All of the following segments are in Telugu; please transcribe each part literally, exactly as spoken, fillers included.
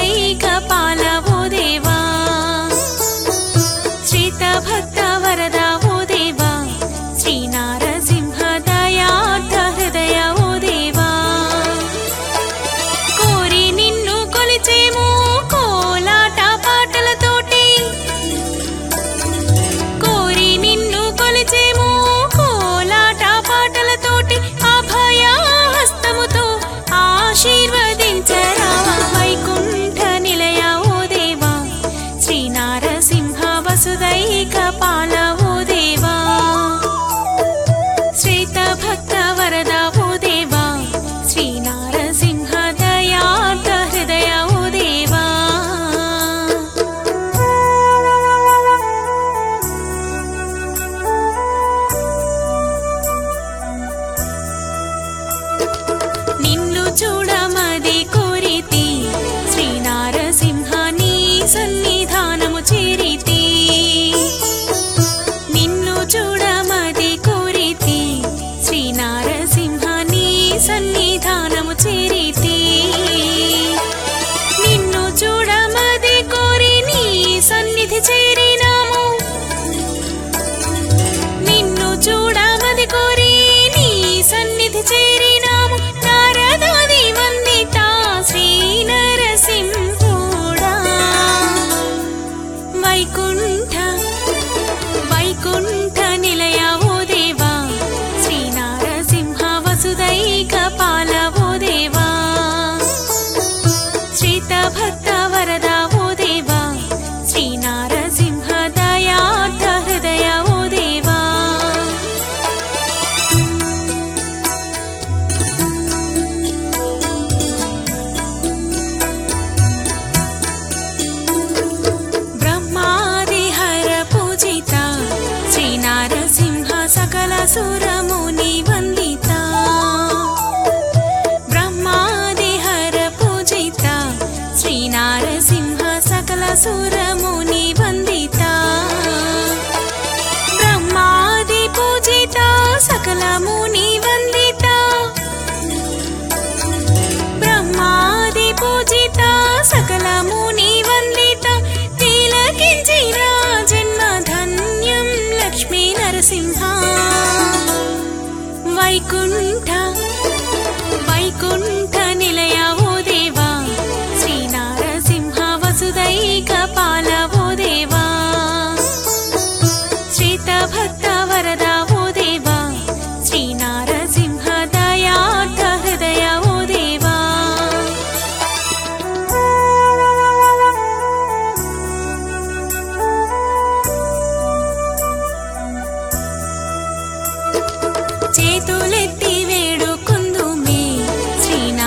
వసుదైక పాల ఓ దేవా శ్రీత భక్త వరద ఓ దేవా శ్రీ నారసింహ దయార్థ హృదయ ఓ దేవా కోరి నిన్ను కొలిచేము కోలాట పాటలతోటి కోరి నిన్ను కొలిచేము కోలాట పాటలతోటి అభయ హస్తముతో ఆశీర్వదించరావా వైకుంఠ నిలయ ఓ దేవా శ్రీ నారసింహ వసుదైక పాల ఓ దేవా శ్రీత భక్త వరద ఓ దేవా శ్రీ నారసింహ దయార్థ హృదయ ఓ దేవా నిన్ను చూడమది కోరితి శ్రీ నారసింహ నీ సన్నిధానము చేరితి నిన్ను చూడమది కోరితి శ్రీ నారసింహ నీ సన్నిధానము చేరితి నిన్ను చూడమది కోరి నీ సన్నిధి చేరినాము నిన్ను చూడమది కోరి నీ సన్నిధి చేరినాము నారదాది వందిత శ్రీ నరసింహుడా వైకుంఠ వైకుంఠ నిలయ ఓ దేవా శ్రీ నారసింహ వసుదైక పాల ఓ దేవా శ్రీత భక్త వరద ఓ దేవా శ్రీ నారసింహ దయార్థ హృదయ ఓ దేవా బ్రహ్మాది హర పూజిత శ్రీ నారసింహ సకల సురముని వందిత బ్రహ్మాది హర పూజిత శ్రీ నారసింహ సకల సురముని వందిత బ్రహ్మాది పూజిత సకల ముని వందిత బ్రహ్మాది పూజిత సకల ముని వందిత తిలకించిన జన్మ ధన్యం లక్ష్మీ నరసింహ వైకుంఠ వైకుంఠ నిలయ ఓ దేవా శ్రీ నారసింహ వసుదైక పాల ఓ దేవా శ్రీత భక్త వరద ఓ దేవా శ్రీ నారసింహ దయార్థ హృదయ ఓ దేవా చేతులెత్తి వేడుకుందుమే శ్రీ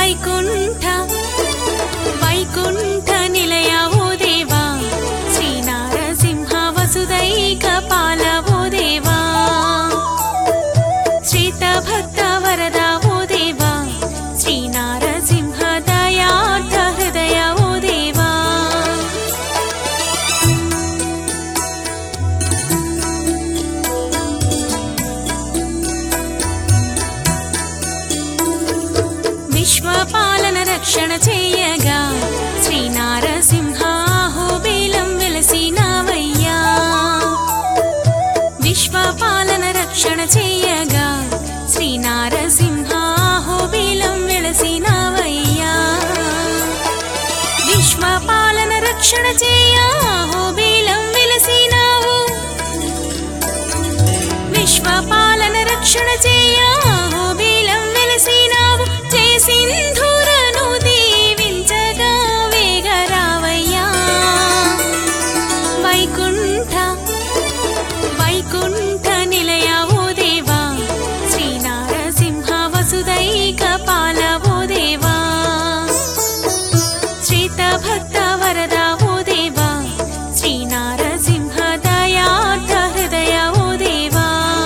వైకుంఠ వైకుంఠ నిలయ ఓ దేవా శ్రీ నారసింహ వసుదైక పాల ఓ దేవా శ్రీత భక్త వరద ఓ దేవా శ్రీ నారసింహ దయార్థ హృదయ ఓ దేవా విశ్వపాలన రక్షణ చేయగా శ్రీ నారసింహ అహోబిలం వెలసినావయ్యా విశ్వపాలన రక్షణ చేయగా శ్రీ నారసింహ అహోబిలం వెలసినావయ్యా విశ్వపాలన రక్షణ చేయ అహోబిలం వెలసినావు విశ్వపాలన రక్షణ చేయ అహోబిలం వెలసినావు జయ సింధూరను దీవించగా వేగరావయ్యా వైకుంఠ వైకుంఠ నిలయ ఓ దేవా శ్రీ నారసింహ వసుదైక పాల ఓ దేవా శ్రీత భక్త వరద ఓ దేవా శ్రీ నారసింహ దయార్థ హృదయ ఓ దేవా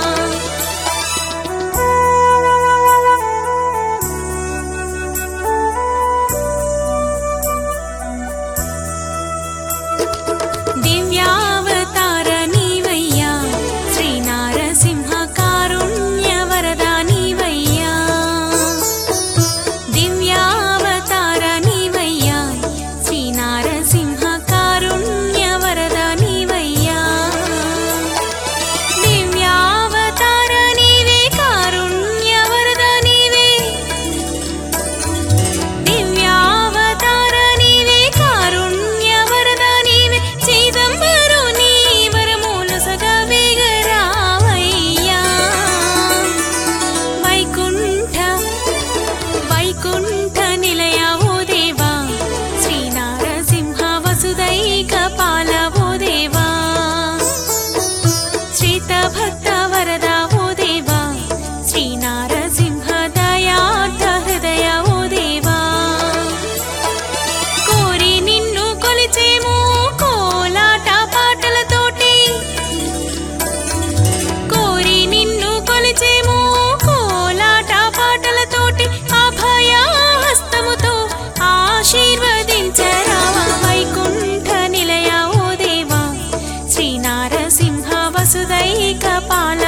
దివ్యావతార నీవయ్యా శ్రీ నారసింహ కారుణ్య వరద నీవయ్యా దివ్యావతార నీవయ్యా శ్రీ నారసింహ కారుణ్య వరద నీవయ్యా దివ్యావతార నీవే కారుణ్య వరద నీవే దివ్యావతార నీవే కారుణ్య వరద నీవే చిదంబరు నీ వరములు సగా వేగరావయ్యా వైకుంఠ వైకుంఠ నిలయ ఓ దేవా శ్రీ నారసింహ వసుదైక పాల ఓ దేవా శ్రీత భక్త వరద ఓ దేవా శ్రీ నారసింహ దయార్థ హృదయ ఓ దేవా కోరి నిన్ను కొలిచేమో కోలాట పాటలతోటి కోరి నిన్ను కొలిచేమో కోలాట పాటలతోటి అభయ హస్తముతో ఆశీర్వదించరావా వైకుంఠ నిలయ ఓ దేవా శ్రీ నారసింహ వసుదైక పాల